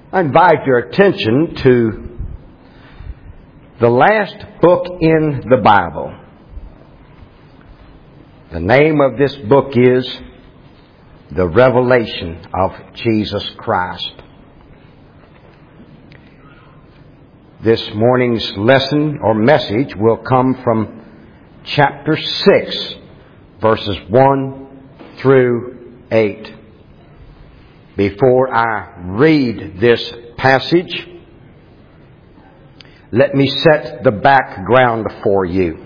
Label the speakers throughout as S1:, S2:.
S1: I invite your attention to the last book in the Bible. The name of this book is The Revelation of Jesus Christ. This morning's lesson or message will come from chapter 6, verses 1 through 8. Before I read this passage, let me set the background for you.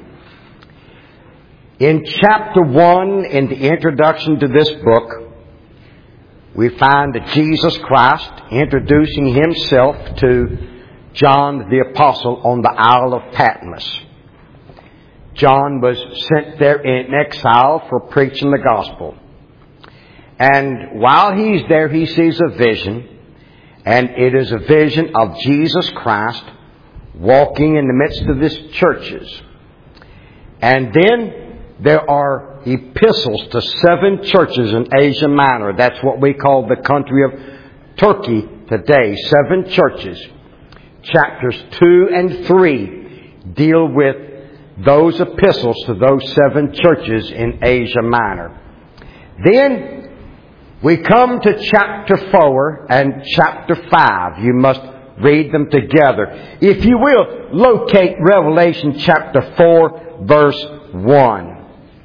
S1: In chapter 1, in the introduction to this book, we find Jesus Christ introducing Himself to John the Apostle on the Isle of Patmos. John was sent there in exile for preaching the gospel. And while he's there, he sees a vision, and it is a vision of Jesus Christ walking in the midst of His churches. And then there are epistles to 7 churches in Asia Minor. That's what we call the country of Turkey today. 7 churches. Chapters 2 and 3 deal with those epistles to those 7 churches in Asia Minor. Then we come to chapter 4 and chapter 5. You must read them together. If you will, locate Revelation chapter 4, verse 1.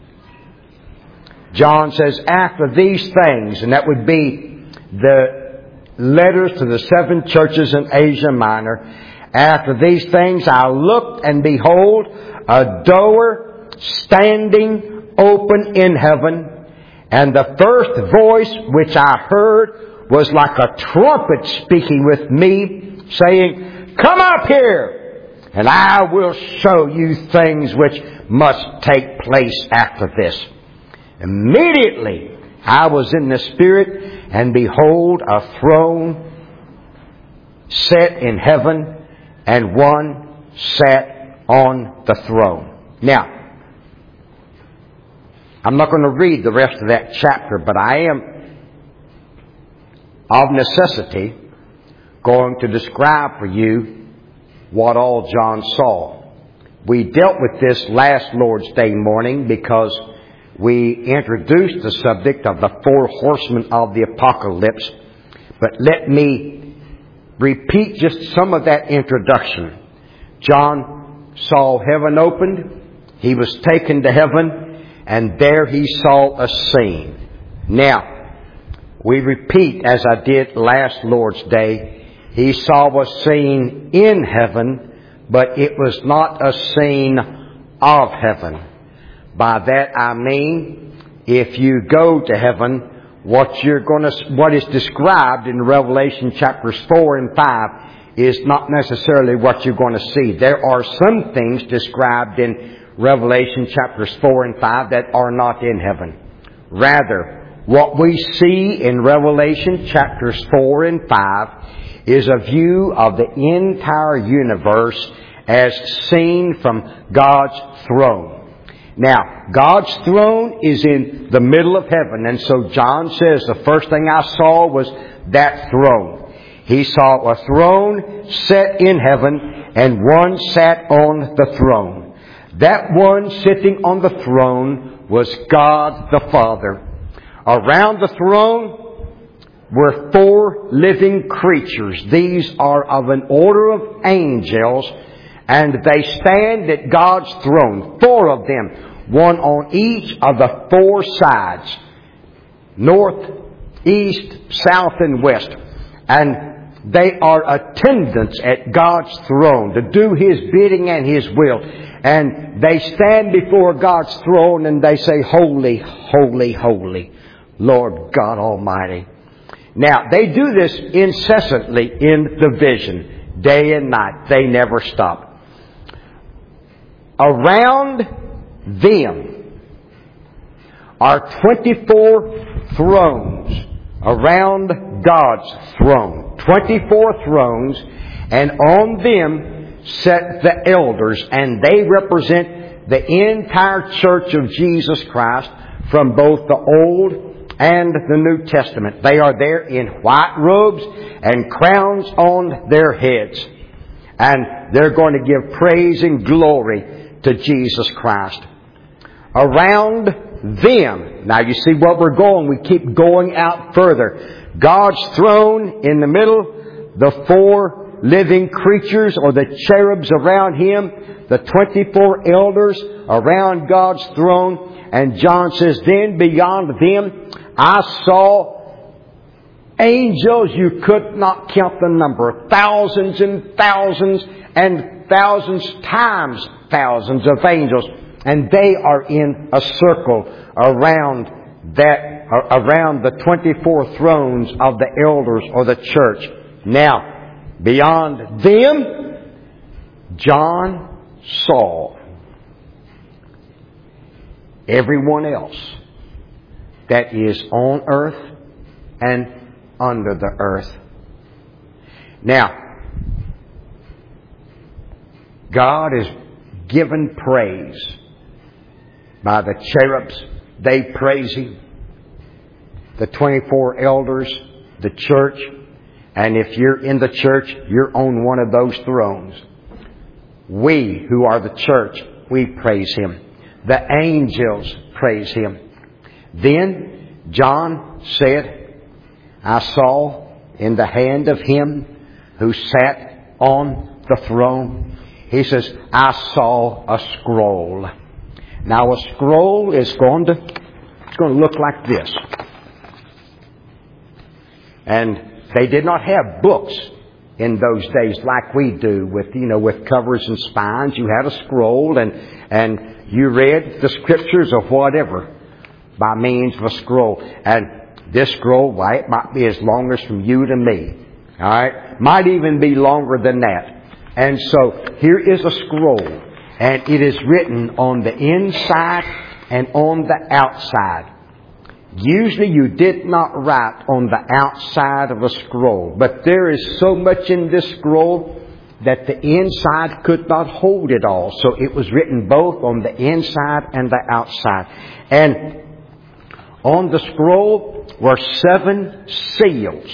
S1: John says, after these things, and that would be the letters to the 7 churches in Asia Minor. After these things I looked, and behold, a door standing open in heaven. And the first voice which I heard was like a trumpet speaking with me, saying, come up here, and I will show you things which must take place after this. Immediately I was in the Spirit, and behold, a throne set in heaven, and one sat on the throne. Now, I'm not going to read the rest of that chapter, but I am, of necessity, going to describe for you what all John saw. We dealt with this last Lord's Day morning because we introduced the subject of the 4 horsemen of the apocalypse. But let me repeat just some of that introduction. John saw heaven opened. He was taken to heaven. And there he saw a scene. Now, we repeat as I did last Lord's Day. He saw a scene in heaven, but it was not a scene of heaven. By that I mean, if you go to heaven, what is described in Revelation chapters 4 and 5 is not necessarily what you're going to see. There are some things described in Revelation chapters 4 and 5 that are not in heaven. Rather, what we see in Revelation chapters 4 and 5 is a view of the entire universe as seen from God's throne. Now, God's throne is in the middle of heaven, and so John says the first thing I saw was that throne. He saw a throne set in heaven, and one sat on the throne. That one sitting on the throne was God the Father. Around the throne were 4 living creatures. These are of an order of angels, and they stand at God's throne. 4 of them, one on each of the 4 sides, north, east, south, and west. And they are attendants at God's throne to do His bidding and His will. And they stand before God's throne and they say, holy, holy, holy, Lord God Almighty. Now, they do this incessantly in the vision, day and night. They never stop. Around them are 24 thrones around God's throne. 24 thrones, and on them sat the elders, and they represent the entire church of Jesus Christ from both the Old and the New Testament. They are there in white robes and crowns on their heads. And they're going to give praise and glory to Jesus Christ. Around them, now you see where we're going. We keep going out further. God's throne in the middle, the 4 living creatures or the cherubs around Him, the 24 elders around God's throne. And John says, then beyond them I saw angels, you could not count the number, thousands and thousands and thousands times thousands of angels. And they are in a circle around the 24 thrones of the elders or the church. Now, beyond them, John saw everyone else that is on earth and under the earth. Now, God is given praise by the cherubs. They praise Him. The 24 elders, the church. And if you're in the church, you're on one of those thrones. We who are the church, we praise Him. The angels praise Him. Then John said, I saw in the hand of Him who sat on the throne, he says, I saw a scroll. Now a scroll is going to look like this. And they did not have books in those days like we do with covers and spines. You had a scroll and you read the scriptures or whatever by means of a scroll. And this scroll, why, it might be as long as from you to me. All right? Might even be longer than that. And so here is a scroll, and it is written on the inside and on the outside. Usually you did not write on the outside of a scroll, but there is so much in this scroll that the inside could not hold it all. So it was written both on the inside and the outside. And on the scroll were 7 seals.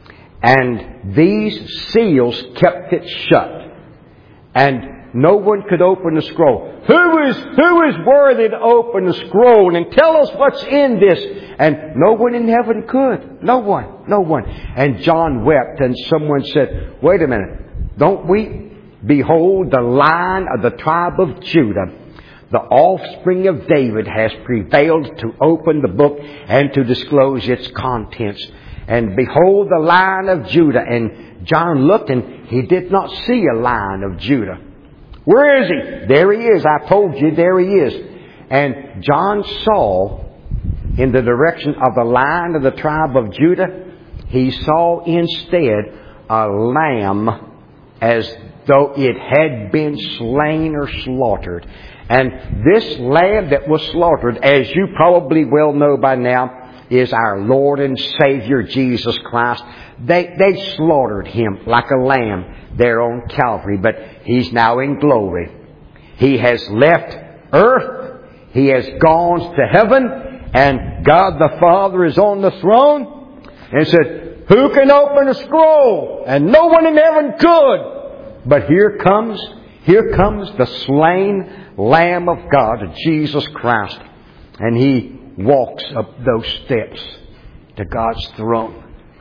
S1: And these seals kept it shut. And no one could open the scroll. Who is worthy to open the scroll and tell us what's in this? And no one in heaven could. No one. And John wept, and someone said, wait a minute, don't we behold the Lion of the tribe of Judah? The offspring of David has prevailed to open the book and to disclose its contents. And behold the Lion of Judah. And John looked, and he did not see a Lion of Judah. Where is he? There he is. I told you, there he is. And John saw in the direction of the Lion of the tribe of Judah, he saw instead a lamb as though it had been slain or slaughtered. And this lamb that was slaughtered, as you probably well know by now, is our Lord and Savior Jesus Christ. They slaughtered Him like a lamb there on Calvary, but He's now in glory. He has left earth. He has gone to heaven, and God the Father is on the throne and said, who can open a scroll? And no one in heaven could. But here comes the slain Lamb of God, Jesus Christ. And He walks up those steps to God's throne.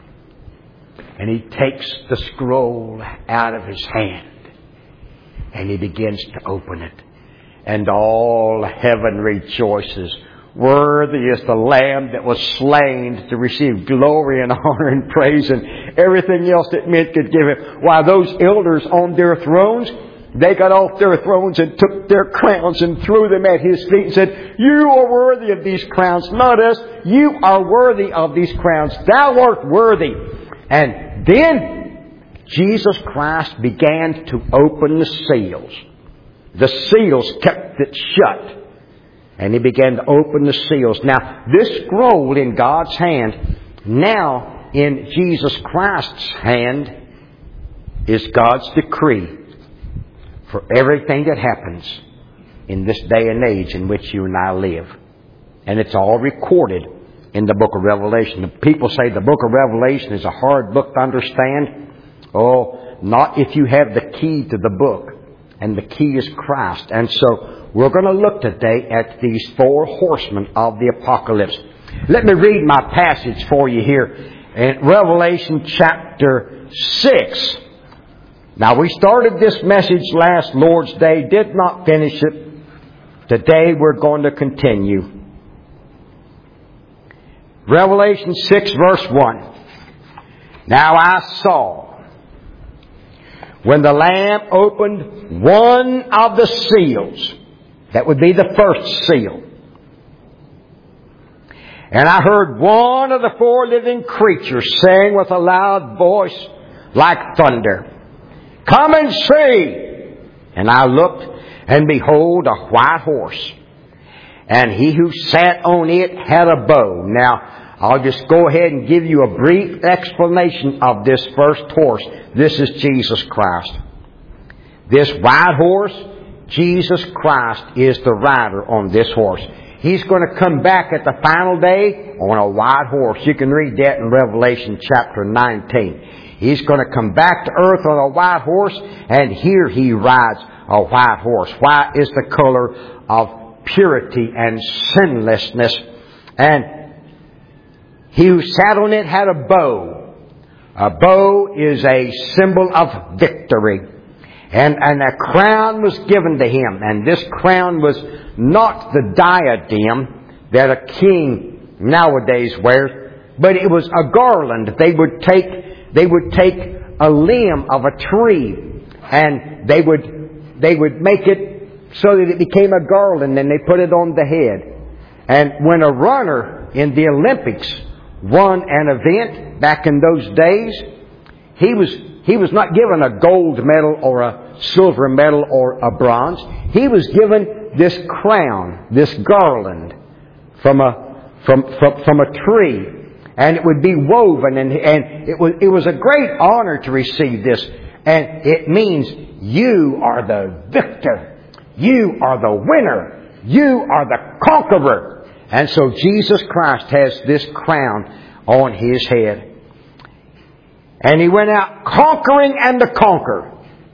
S1: And He takes the scroll out of His hand. And He begins to open it. And all heaven rejoices. Worthy is the Lamb that was slain to receive glory and honor and praise and everything else that men could give Him. While those elders on their thrones, they got off their thrones and took their crowns and threw them at His feet and said, you are worthy of these crowns, not us. You are worthy of these crowns. Thou art worthy. And then Jesus Christ began to open the seals. The seals kept it shut. And He began to open the seals. Now, this scroll in God's hand, now in Jesus Christ's hand, is God's decree for everything that happens in this day and age in which you and I live. And it's all recorded in the book of Revelation. People say the book of Revelation is a hard book to understand. Oh, not if you have the key to the book. And the key is Christ. And so we're going to look today at these four horsemen of the apocalypse. Let me read my passage for you here in Revelation chapter 6. Now, we started this message last Lord's Day, did not finish it. Today we're going to continue. Revelation 6 verse 1. Now I saw, when the Lamb opened one of the seals, that would be the first seal, and I heard one of the four living creatures saying with a loud voice like thunder, "Come and see!" And I looked, and behold, a white horse. And he who sat on it had a bow. Now, I'll just go ahead and give you a brief explanation of this first horse. This is Jesus Christ. This white horse, Jesus Christ is the rider on this horse. He's going to come back at the final day on a white horse. You can read that in Revelation chapter 19. He's going to come back to earth on a white horse, and here he rides a white horse. White is the color of purity and sinlessness. And he who sat on it had a bow. A bow is a symbol of victory. And a crown was given to him. And this crown was not the diadem that a king nowadays wears, but it was a garland. They would take a limb of a tree, and they would make it so that it became a garland, and they put it on the head. And when a runner in the Olympics won an event back in those days, he was not given a gold medal or a silver medal or a bronze. He was given this crown, this garland from a tree, and it would be woven, and it was a great honor to receive this. And it means you are the victor, you are the winner, you are the conqueror. And so Jesus Christ has this crown on His head. And He went out conquering and to conquer.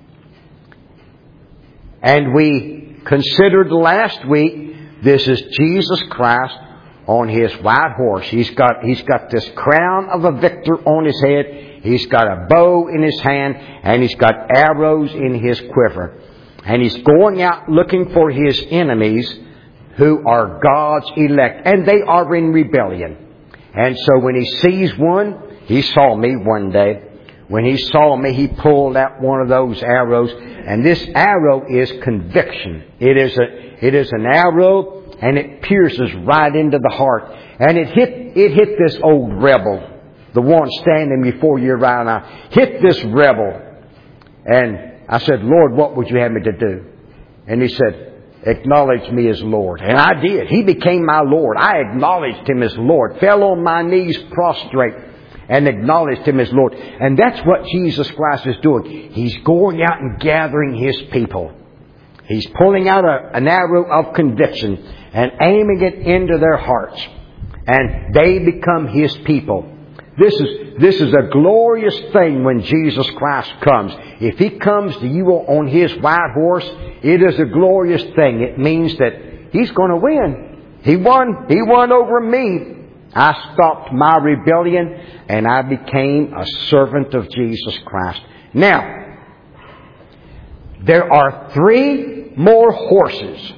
S1: And we considered last week, this is Jesus Christ on His white horse. He's got this crown of a victor on His head. He's got a bow in His hand, and He's got arrows in His quiver. And He's going out looking for His enemies, who are God's elect, and they are in rebellion. And so when He sees one, He saw me one day. When He saw me, He pulled out one of those arrows, and this arrow is conviction. It is an arrow, and it pierces right into the heart. And it hit this old rebel, the one standing before you right now. Hit this rebel. And I said, "Lord, what would you have me to do?" And He said, "Acknowledge me as Lord." And I did. He became my Lord. I acknowledged Him as Lord. Fell on my knees prostrate and acknowledged Him as Lord. And that's what Jesus Christ is doing. He's going out and gathering His people. He's pulling out an arrow of conviction and aiming it into their hearts. And they become His people. This is a glorious thing when Jesus Christ comes. If He comes to you on His white horse, it is a glorious thing. It means that He's going to win. He won over me. I stopped my rebellion, and I became a servant of Jesus Christ. Now, there are 3 more horses,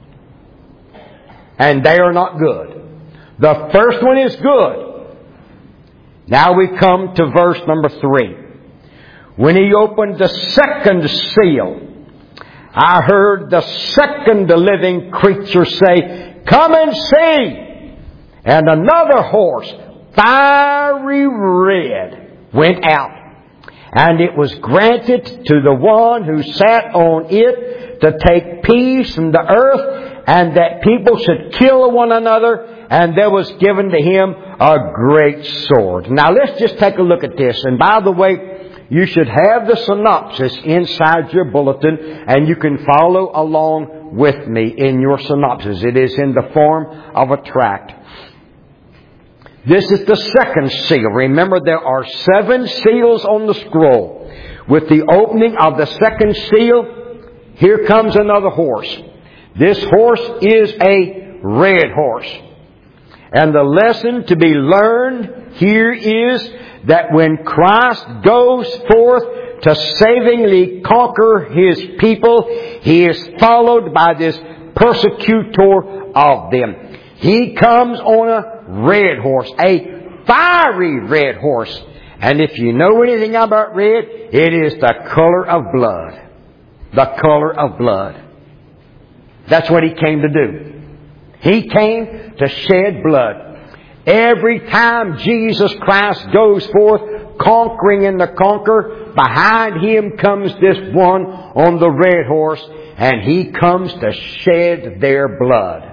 S1: and they are not good. The first one is good. Now we come to verse number 3. When He opened the second seal, I heard the second living creature say, "Come and see!" And another horse, fiery red, went out. And it was granted to the one who sat on it to take peace from the earth, and that people should kill one another. And there was given to him a great sword. Now let's just take a look at this. And by the way, you should have the synopsis inside your bulletin, and you can follow along with me in your synopsis. It is in the form of a tract. This is the second seal. Remember, there are 7 seals on the scroll. With the opening of the second seal, here comes another horse. This horse is a red horse. And the lesson to be learned here is that when Christ goes forth to savingly conquer His people, He is followed by this persecutor of them. He comes on a red horse, a fiery red horse. And if you know anything about red, it is the color of blood. The color of blood. That's what He came to do. He came to shed blood. Every time Jesus Christ goes forth conquering in the conquer, behind Him comes this one on the red horse, and He comes to shed their blood.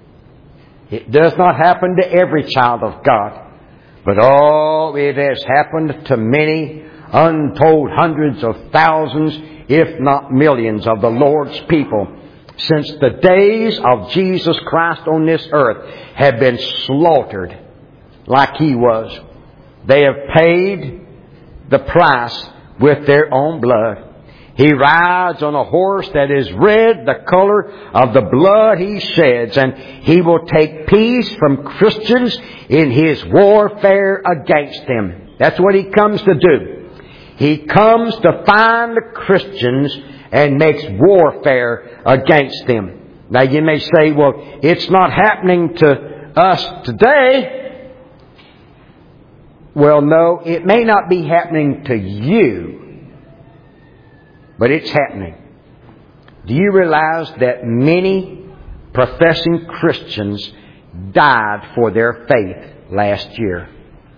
S1: It does not happen to every child of God, but it has happened to many, untold hundreds of thousands, if not millions of the Lord's people, since the days of Jesus Christ on this earth have been slaughtered like He was. They have paid the price with their own blood. He rides on a horse that is red, the color of the blood He sheds, and He will take peace from Christians in His warfare against them. That's what He comes to do. He comes to find the Christians and makes warfare against them. Now you may say, well, it's not happening to us today. Well, no, it may not be happening to you, but it's happening. Do you realize that many professing Christians died for their faith last year?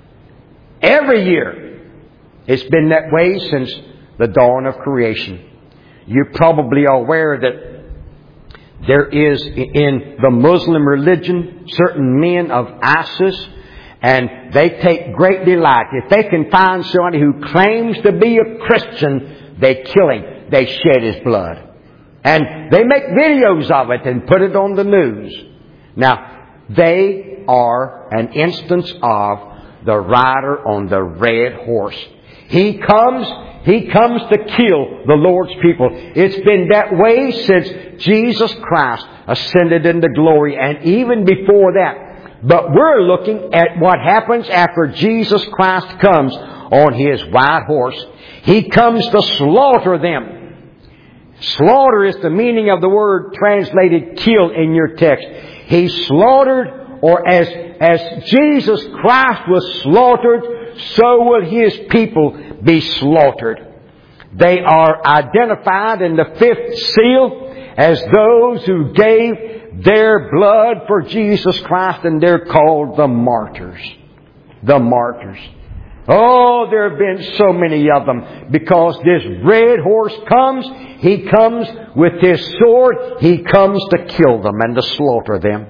S1: Every year. It's been that way since the dawn of creation. You probably are aware that there is in the Muslim religion certain men of ISIS, and they take great delight. If they can find somebody who claims to be a Christian, they kill him. They shed his blood. And they make videos of it and put it on the news. Now, they are an instance of the rider on the red horse. He comes to kill the Lord's people. It's been that way since Jesus Christ ascended into glory, and even before that. But we're looking at what happens after Jesus Christ comes on His white horse. He comes to slaughter them. Slaughter is the meaning of the word translated kill in your text. He slaughtered, or as Jesus Christ was slaughtered, so will His people be slaughtered. They are identified in the 5th seal as those who gave their blood for Jesus Christ, and they're called the martyrs. The martyrs. Oh, there have been so many of them, because this red horse comes. He comes with His sword. He comes to kill them and to slaughter them.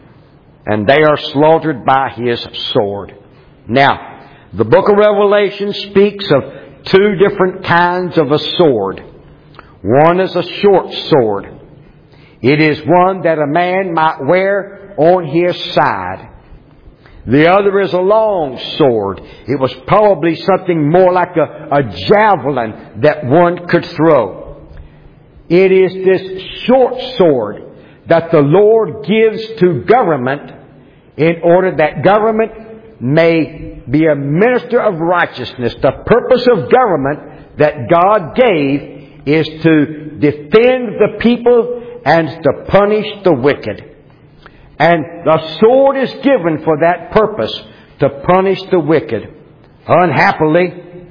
S1: And they are slaughtered by His sword. Now, the book of Revelation speaks of 2 different kinds of a sword. One is a short sword. It is one that a man might wear on his side. The other is a long sword. It was probably something more like a javelin that one could throw. It is this short sword that the Lord gives to government in order that government may be a minister of righteousness. The purpose of government that God gave is to defend the people and to punish the wicked. And the sword is given for that purpose, to punish the wicked. Unhappily,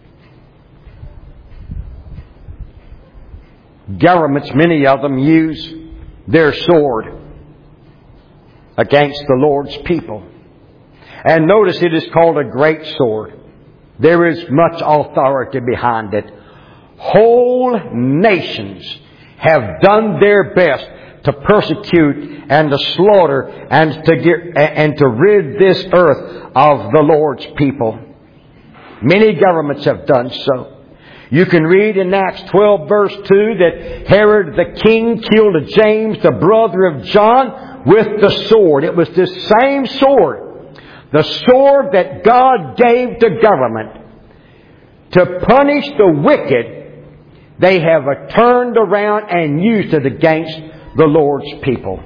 S1: governments, many of them, use their sword against the Lord's people. And notice it is called a great sword. There is much authority behind it. Whole nations have done their best to persecute and to slaughter and to rid this earth of the Lord's people. Many governments have done so. You can read in Acts 12 verse 2 that Herod the king killed James, the brother of John, with the sword. It was this same sword The sword that God gave to government to punish the wicked, they have turned around and used it against the Lord's people.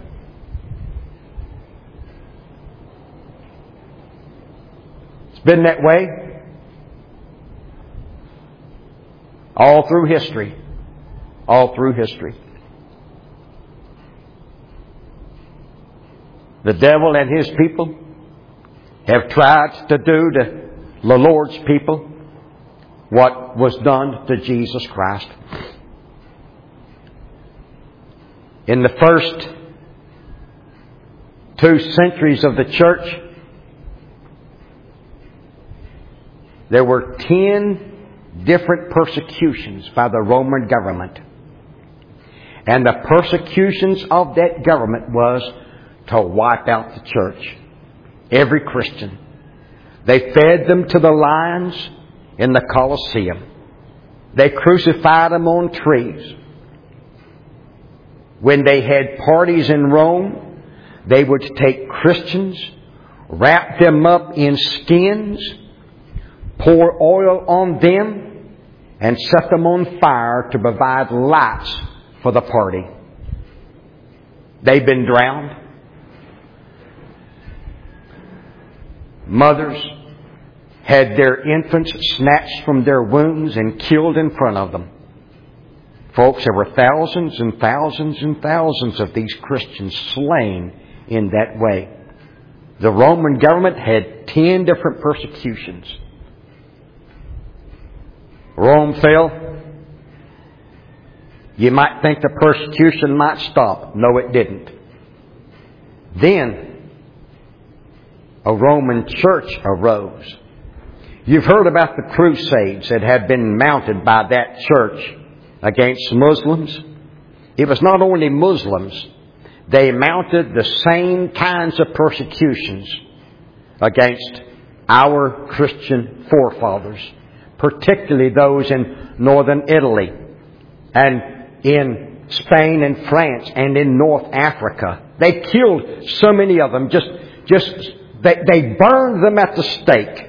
S1: It's been that way all through history. All through history. The devil and his people have tried to do to the Lord's people what was done to Jesus Christ. In the first 2 centuries of the church, there were 10 different persecutions by the Roman government. And the persecutions of that government was to wipe out the church. Every Christian. They fed them to the lions in the Colosseum. They crucified them on trees. When they had parties in Rome, they would take Christians, wrap them up in skins, pour oil on them, and set them on fire to provide lights for the party. They've been drowned. Mothers had their infants snatched from their wombs and killed in front of them. Folks, there were thousands and thousands and thousands of these Christians slain in that way. The Roman government had 10 different persecutions. Rome fell. You might think the persecution might stop. No, it didn't. Then a Roman church arose. You've heard about the crusades that had been mounted by that church against Muslims. It was not only Muslims. They mounted the same kinds of persecutions against our Christian forefathers, particularly those in northern Italy and in Spain and France and in North Africa. They killed so many of them. They burned them at the stake.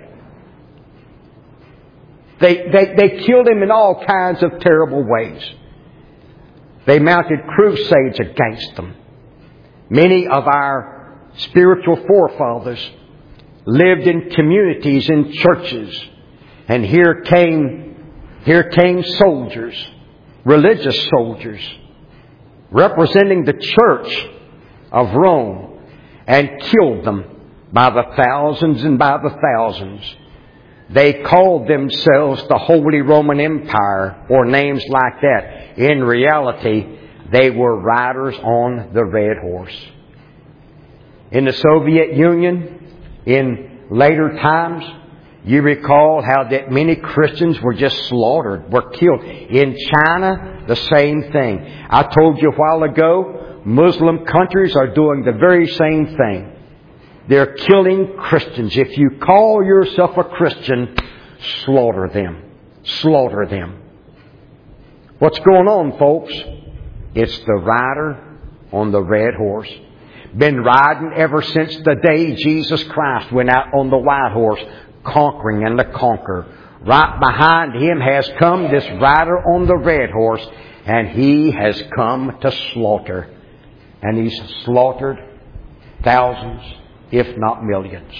S1: They killed them in all kinds of terrible ways. They mounted crusades against them. Many of our spiritual forefathers lived in communities, in churches, and here came soldiers, religious soldiers, representing the church of Rome, and killed them by the thousands and by the thousands. They called themselves the Holy Roman Empire, or names like that. In reality, they were riders on the red horse. In the Soviet Union, in later times, you recall how that many Christians were just slaughtered, were killed. In China, the same thing. I told you a while ago, Muslim countries are doing the very same thing. They're killing Christians. If you call yourself a Christian, slaughter them. Slaughter them. What's going on, folks? It's the rider on the red horse. Been riding ever since the day Jesus Christ went out on the white horse, conquering and to conquer. Right behind Him has come this rider on the red horse, and He has come to slaughter. And He's slaughtered thousands, if not millions.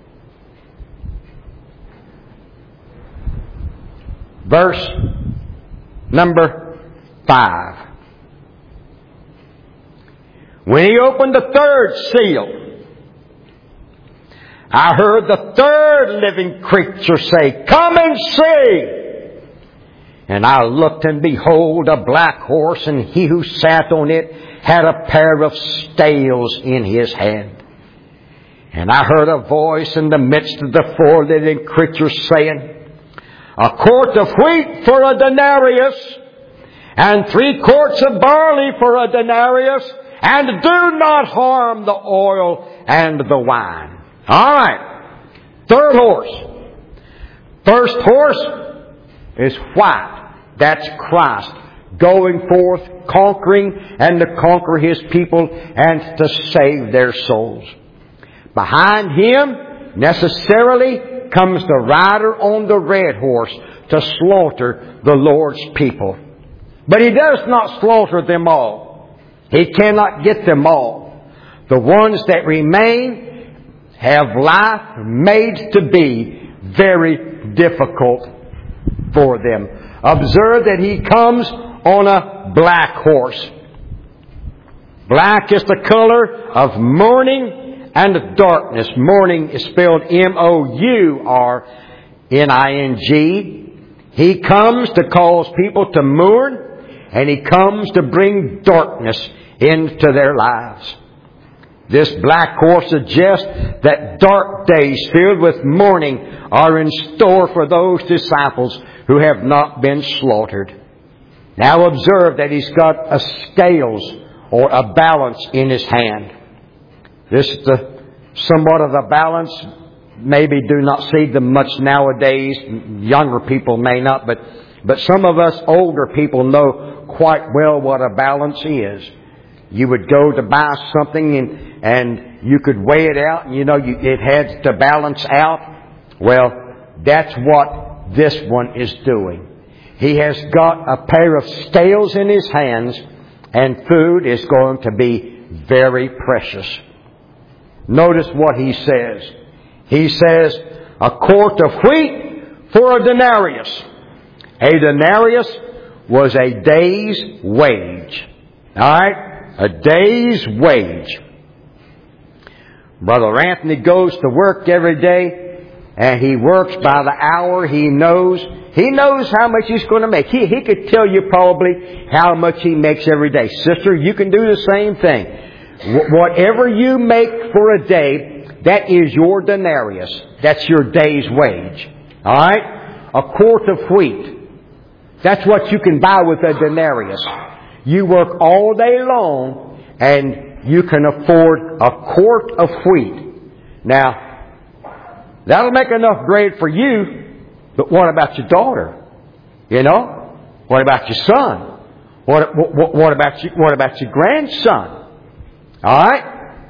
S1: Verse number 5. When He opened the third seal, I heard the third living creature say, "Come and see." And I looked, and behold, a black horse, and He who sat on it had a pair of scales in his hand. And I heard a voice in the midst of the 4 living creatures saying, "A quart of wheat for a denarius, and 3 quarts of barley for a denarius, and do not harm the oil and the wine." All right. Third horse. First horse is white. That's Christ going forth, conquering, and to conquer His people and to save their souls. Behind Him necessarily comes the rider on the red horse to slaughter the Lord's people. But He does not slaughter them all. He cannot get them all. The ones that remain have life made to be very difficult for them. Observe that He comes on a black horse. Black is the color of mourning and darkness. Mourning is spelled M-O-U-R-N-I-N-G. He comes to cause people to mourn, and He comes to bring darkness into their lives. This black horse suggests that dark days filled with mourning are in store for those disciples who have not been slaughtered. Now observe that He's got a scales or a balance in His hand. This is somewhat of the balance. Maybe do not see them much nowadays. Younger people may not, but some of us older people know quite well what a balance is. You would go to buy something and you could weigh it out, and it had to balance out. Well, that's what this one is doing. He has got a pair of scales in his hands, and food is going to be very precious. Notice what he says. He says, a quart of wheat for a denarius. A denarius was a day's wage. Alright? A day's wage. Brother Anthony goes to work every day, and he works by the hour. He knows how much he's going to make. He could tell you probably how much he makes every day. Sister, you can do the same thing. Whatever you make for a day, that is your denarius. That's your day's wage. Alright? A quart of wheat. That's what you can buy with a denarius. You work all day long, and you can afford a quart of wheat. Now, that'll make enough bread for you, but what about your daughter? What about your son? What about your grandson? Alright?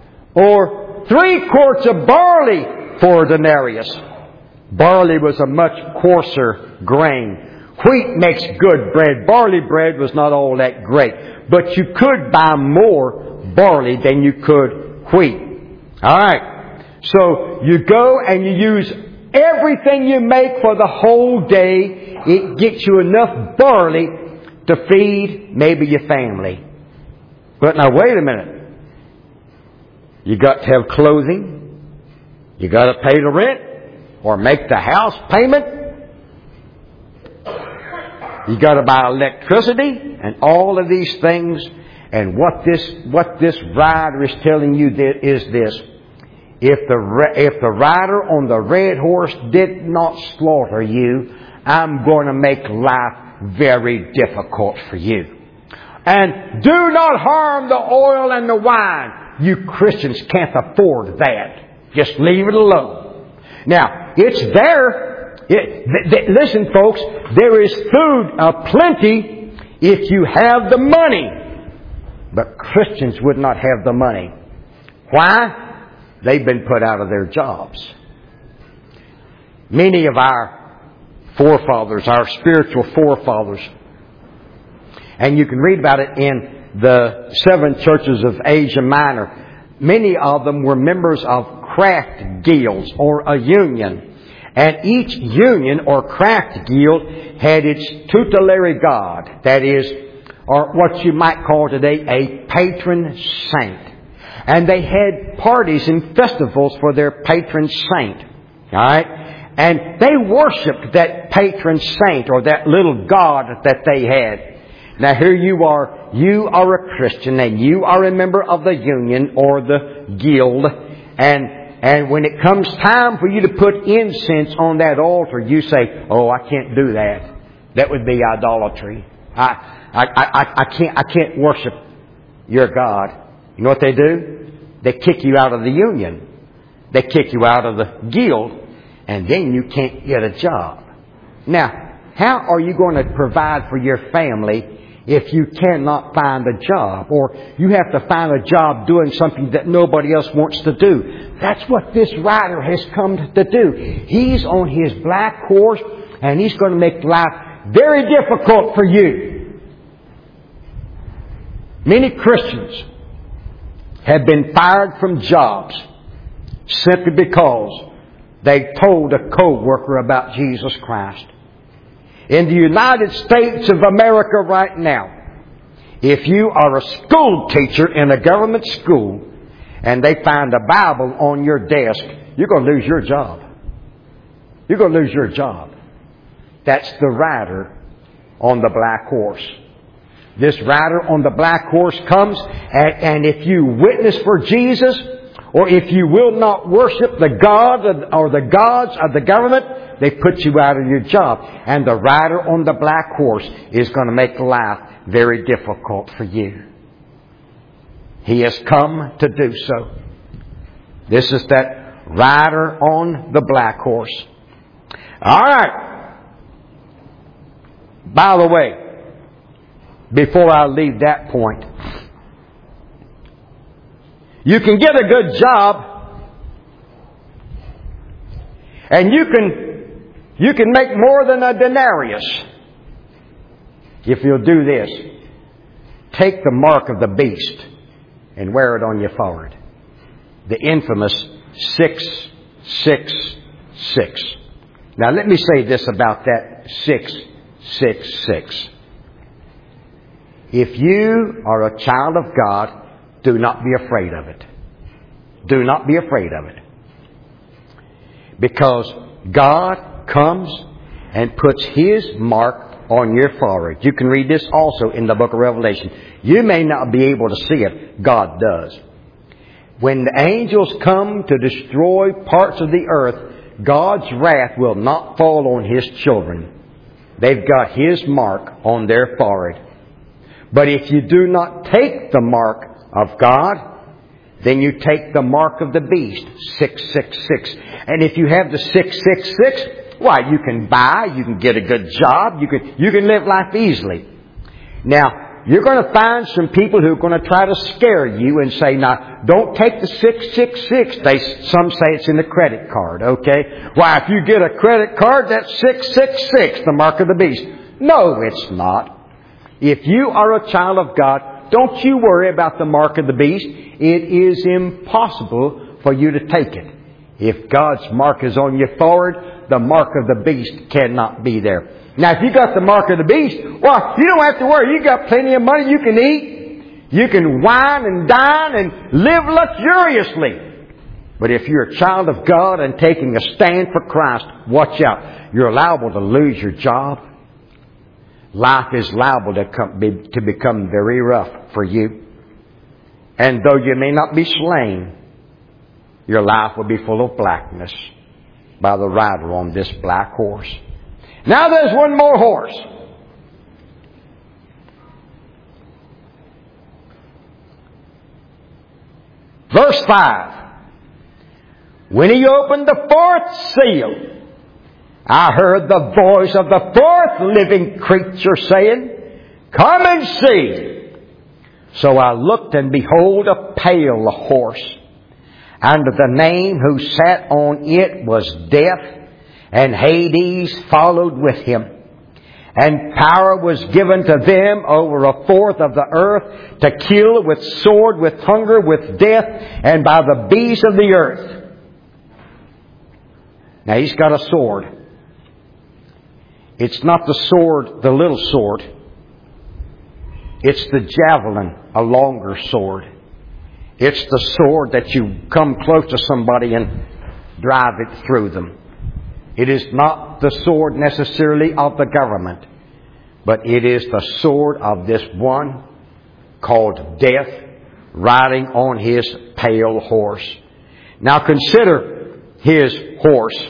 S1: Or 3 quarts of barley for a denarius. Barley was a much coarser grain. Wheat makes good bread. Barley bread was not all that great. But you could buy more barley than you could wheat. Alright. So you go and you use everything you make for the whole day. It gets you enough barley to feed maybe your family. But now wait a minute. You got to have clothing. You got to pay the rent or make the house payment. You got to buy electricity and all of these things. And what this rider is telling you is this: if the rider on the red horse did not slaughter you, I'm going to make life very difficult for you. And do not harm the oil and the wine. You Christians can't afford that. Just leave it alone. Now, it's there. Listen, folks, there is food aplenty if you have the money. But Christians would not have the money. Why? They've been put out of their jobs. Many of our forefathers, our spiritual forefathers, and you can read about it in the 7 churches of Asia Minor. Many of them were members of craft guilds or a union. And each union or craft guild had its tutelary god. That is, or what you might call today a patron saint. And they had parties and festivals for their patron saint. Alright? And they worshipped that patron saint or that little god that they had. Now here you are a Christian and you are a member of the union or the guild, and when it comes time for you to put incense on that altar, you say, "Oh, I can't do that. That would be idolatry. I can't worship your God." You know what they do? They kick you out of the union. They kick you out of the guild, and then you can't get a job. Now, how are you going to provide for your family if you cannot find a job, or you have to find a job doing something that nobody else wants to do. That's what this rider has come to do. He's on his black horse, and he's going to make life very difficult for you. Many Christians have been fired from jobs simply because they told a co-worker about Jesus Christ. In the United States of America right now, if you are a school teacher in a government school and they find a Bible on your desk, you're going to lose your job. You're going to lose your job. That's the rider on the black horse. This rider on the black horse comes, and if you witness for Jesus, or if you will not worship the God or the gods of the government, they put you out of your job. And the rider on the black horse is going to make life very difficult for you. He has come to do so. This is that rider on the black horse. All right. By the way, before I leave that point, you can get a good job, and you can make more than a denarius if you'll do this. Take the mark of the beast and wear it on your forehead. The infamous 666. Now let me say this about that 666. If you are a child of God, do not be afraid of it. Do not be afraid of it. Because God comes and puts His mark on your forehead. You can read this also in the book of Revelation. You may not be able to see it. God does. When the angels come to destroy parts of the earth, God's wrath will not fall on His children. They've got His mark on their forehead. But if you do not take the mark of God, then you take the mark of the beast, 666. And if you have the 666, why, you can buy, you can get a good job, you can live life easily. Now, you're going to find some people who are going to try to scare you and say, now, don't take the 666. Some say it's in the credit card, okay? Why, if you get a credit card, that's 666, the mark of the beast. No, it's not. If you are a child of God, don't you worry about the mark of the beast. It is impossible for you to take it. If God's mark is on your forehead, the mark of the beast cannot be there. Now, if you got the mark of the beast, well, you don't have to worry. You got plenty of money. You can eat. You can wine and dine and live luxuriously. But if you're a child of God and taking a stand for Christ, watch out. You're liable to lose your job. Life is liable to become very rough for you. And though you may not be slain, your life will be full of blackness by the rider on this black horse. Now there's one more horse. Verse 5. When he opened the fourth seal, I heard the voice of the fourth living creature saying, "Come and see." So I looked, and behold, a pale horse. And the name who sat on it was Death, and Hades followed with him. And power was given to them over a fourth of the earth to kill with sword, with hunger, with death, and by the beasts of the earth. Now he's got a sword. It's not the sword, the little sword. It's the javelin, a longer sword. It's the sword that you come close to somebody and drive it through them. It is not the sword necessarily of the government, but it is the sword of this one called Death, riding on his pale horse. Now consider his horse.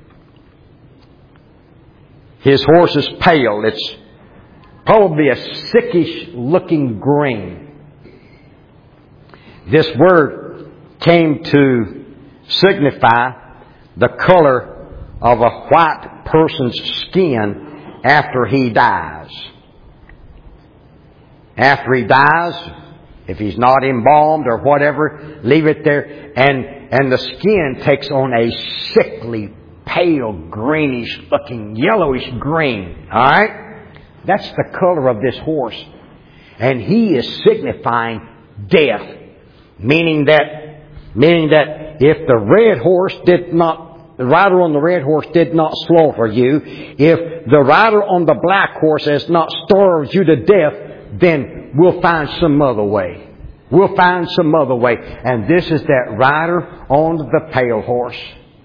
S1: His horse is pale. It's probably a sickish looking green. This word came to signify the color of a white person's skin after he dies. After he dies, if he's not embalmed or whatever, leave it there. And the skin takes on a sickly, pale, greenish looking, yellowish green. Alright? That's the color of this horse. And he is signifying death. Meaning that if the red horse the rider on the red horse did not slaughter you, if the rider on the black horse has not starved you to death, then we'll find some other way. We'll find some other way. And this is that rider on the pale horse.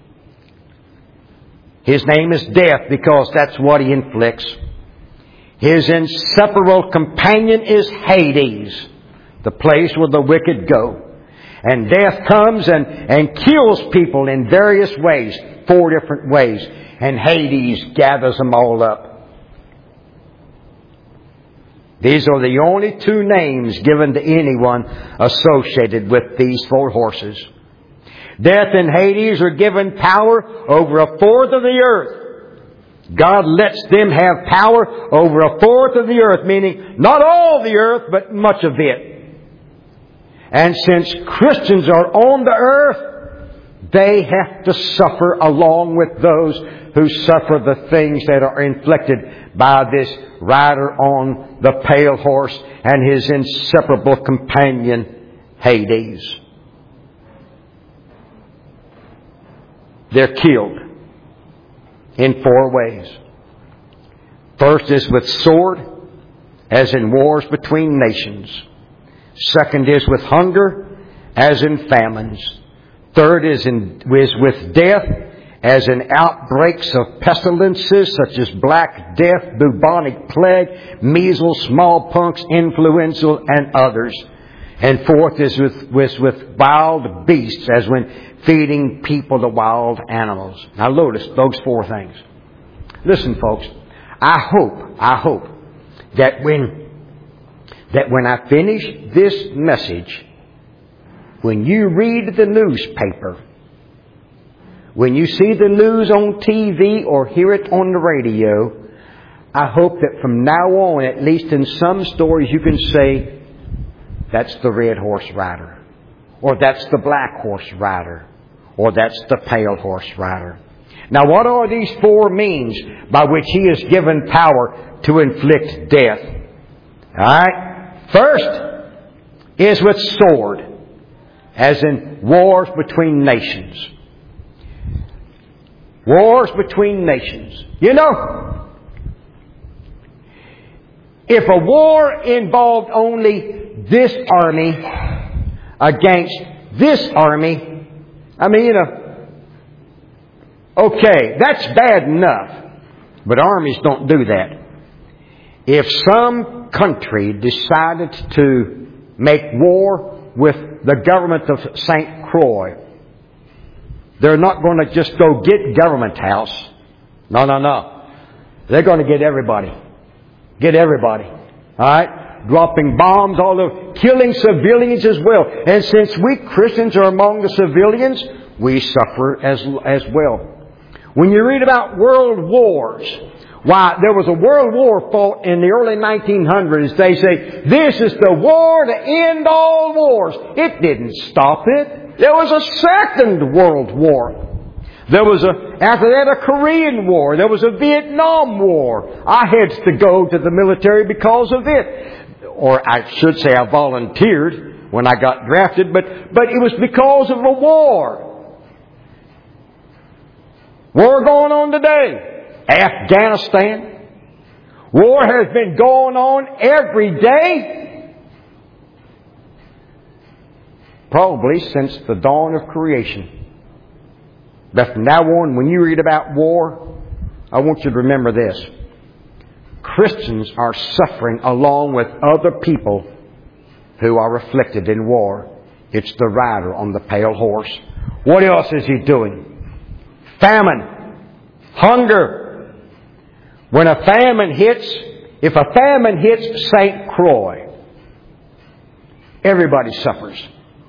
S1: His name is Death because that's what he inflicts. His inseparable companion is Hades, the place where the wicked go. And death comes and kills people in various ways, 4 different ways. And Hades gathers them all up. These are the only 2 names given to anyone associated with these 4 horses. Death and Hades are given power over 1/4 of the earth. God lets them have power over 1/4 of the earth, meaning not all the earth, but much of it. And since Christians are on the earth, they have to suffer along with those who suffer the things that are inflicted by this rider on the pale horse and his inseparable companion, Hades. They're killed in 4 ways. First is with sword, as in wars between nations. Second is with hunger, as in famines. Third is with death, as in outbreaks of pestilences such as Black Death, bubonic plague, measles, smallpox, influenza, and others. And fourth is with wild beasts, as when feeding people to wild animals. Now notice those 4 things. Listen, folks, I hope that when I finish this message, when you read the newspaper, when you see the news on TV or hear it on the radio, I hope that from now on, at least in some stories, you can say, that's the red horse rider, or that's the black horse rider, or that's the pale horse rider. Now, what are these 4 means by which he is given power to inflict death? Alright? First is with sword, as in wars between nations. Wars between nations. You know, if a war involved only this army against this army, okay, that's bad enough. But armies don't do that. If some country decided to make war with the government of St. Croix, they're not going to just go get Government House. No. They're going to get everybody. Get everybody. Alright? Dropping bombs all over, killing civilians as well. And since we Christians are among the civilians, we suffer as well. When you read about world wars, why, there was a world war fought in the early 1900s. They say, this is the war to end all wars. It didn't stop it. There was a second world war. There was after that, a Korean War. There was a Vietnam War. I had to go to the military because of it. Or I should say I volunteered when I got drafted, but it was because of a war. War going on today. Afghanistan. War has been going on every day. Probably since the dawn of creation. But from now on, when you read about war, I want you to remember this. Christians are suffering along with other people who are afflicted in war. It's the rider on the pale horse. What else is he doing? Famine. Hunger. When a famine hits, if a famine hits St. Croix, everybody suffers.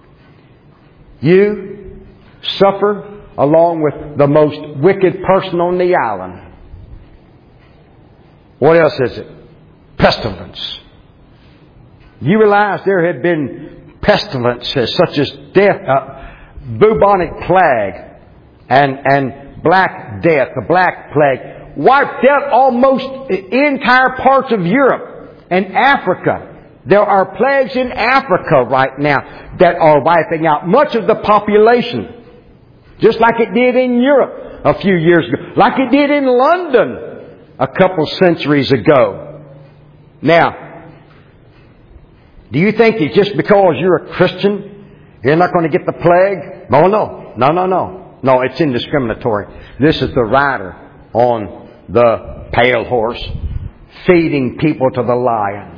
S1: You suffer along with the most wicked person on the island. What else is it? Pestilence. You realize there had been pestilences such as death, bubonic plague, and Black Death, the Black Plague, wiped out almost entire parts of Europe and Africa. There are plagues in Africa right now that are wiping out much of the population. Just like it did in Europe a few years ago. Like it did in London a couple centuries ago. Now, do you think that just because you're a Christian, you're not going to get the plague? Oh, no. No, it's indiscriminatory. This is the rider on the pale horse, feeding people to the lions.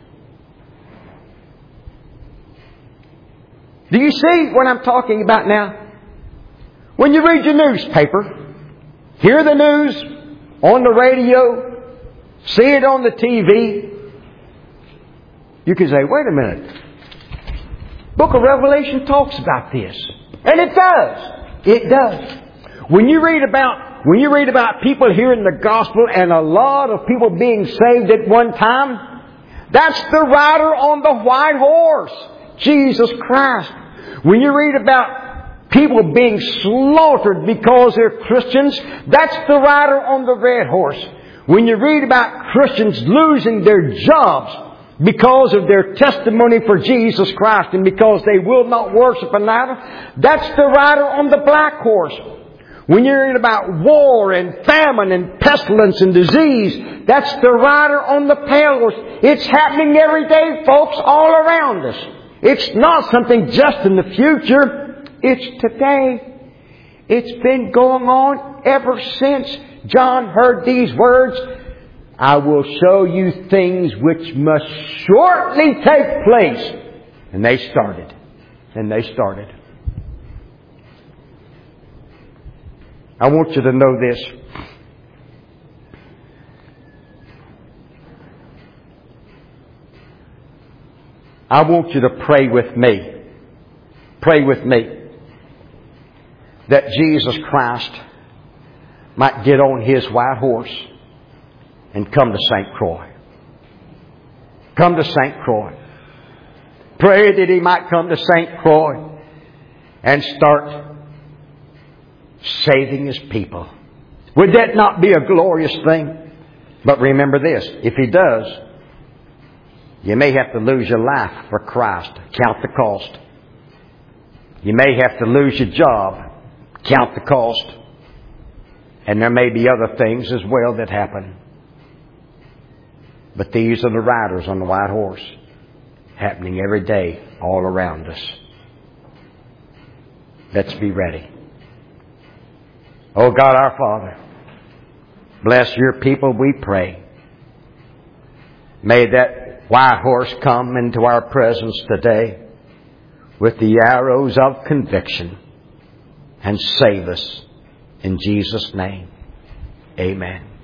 S1: Do you see what I'm talking about now? When you read your newspaper, hear the news on the radio, see it on the TV, you can say, wait a minute. Book of Revelation talks about this. And it does. It does. When you read about people hearing the gospel and a lot of people being saved at one time, that's the rider on the white horse, Jesus Christ. When you read about people being slaughtered because they're Christians, that's the rider on the red horse. When you read about Christians losing their jobs because of their testimony for Jesus Christ and because they will not worship an idol, that's the rider on the black horse. When you read about war and famine and pestilence and disease, that's the rider on the pale horse. It's happening every day, folks, all around us. It's not something just in the future. It's today. It's been going on ever since John heard these words. I will show you things which must shortly take place. And they started. I want you to know this. I want you to pray with me. Pray with me that Jesus Christ might get on His white horse and come to St. Croix. Come to St. Croix. Pray that He might come to St. Croix and start saving His people. Would that not be a glorious thing? But remember this, if He does, you may have to lose your life for Christ. Count the cost. You may have to lose your job. Count the cost. And there may be other things as well that happen. But these are the riders on the white horse, happening every day all around us. Let's be ready. Oh God, our Father, bless your people, we pray. May that white horse come into our presence today with the arrows of conviction and save us in Jesus' name. Amen.